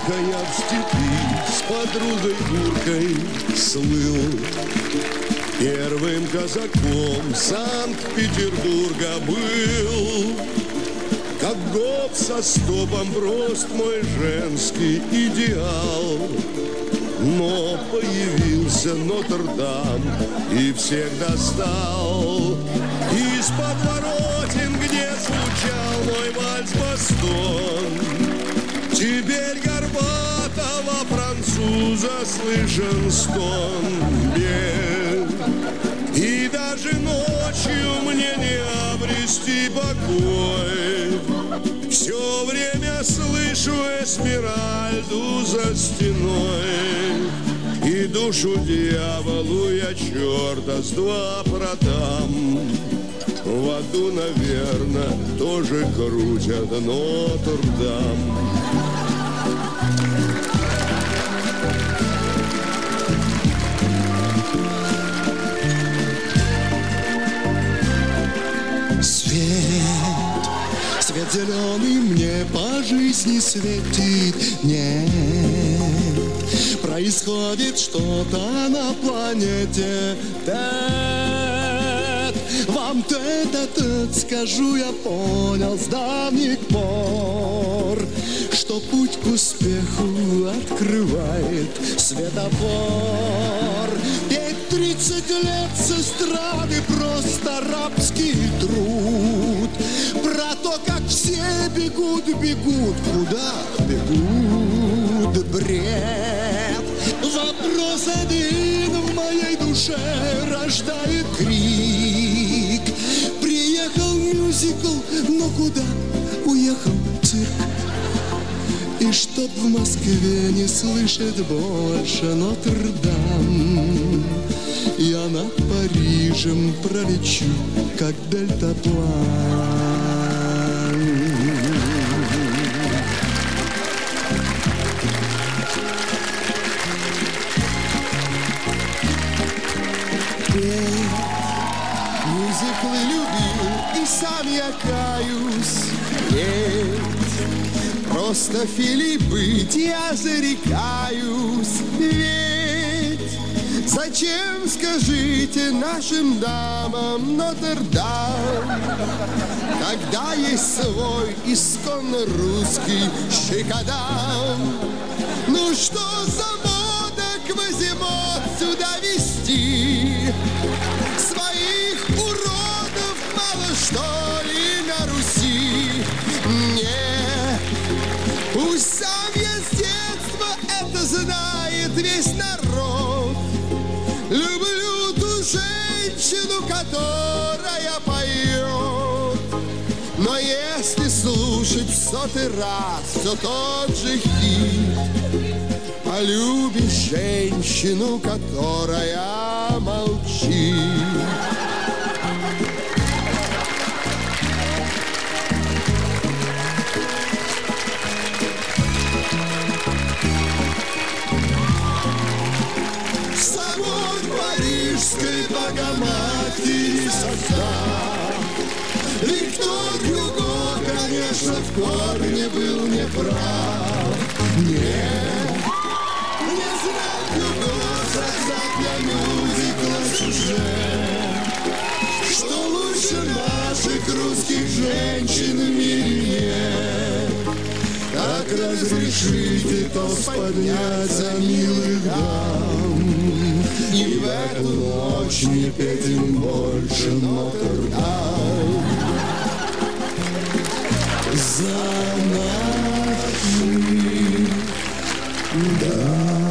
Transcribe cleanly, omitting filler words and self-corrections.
Только я в степи с подругой Гуркой слыл. Первым казаком Санкт-Петербурга был. Как год со стопом прост мой женский идеал. Но появился Нотр-Дам и всех достал. Из подворотен, где звучал мой вальс-бастон, теперь горбатого француза слышен стон. И даже ночью мне не обрести покой. Все время слышу Эсмеральду за стеной. И душу дьяволу я черта с два продам. В аду, наверное, тоже крутят Нотр-Дам. Свет зеленый мне по жизни светит. Нет, происходит что-то на планете. Тет, вам тет-а-тет скажу, я понял с давних пор, что путь к успеху открывает светофор. Ведь 30 лет с эстрады просто рабский труд. Про то, как все бегут, бегут, куда бегут, бред. Вопрос один в моей душе рождает крик. Приехал мюзикл, но куда уехал цирк? И чтоб в Москве не слышать больше Нотр-Дам, я над Парижем пролечу, как дельтаплан. Мюзиклы любил, и сам я каюсь. Нет, просто Филипп быть я зарекаюсь. Ведь зачем, скажите, нашим дамам Нотр-Дам, когда есть свой исконно русский шикодам? Ну что за мода Квазимод сюда вести? Своих уродов мало что ли на Руси? Не, пусть сам я с детства это знает весь народ. Люблю ту женщину, которая поет. Но если слушать в сотый раз все тот же хит, полюбишь женщину, которая молчит. Собор Парижской Богоматери состав. Виктор Гюго, конечно, в корне был неправ. Нет, не знал Гюго, создать для мюзикла сюжет, что лучше наших русских женщин в мире нет. Как разрешите тост поднять за милых дам, и в эту ночь не петь им больше Нотр-Дам. За наших дам.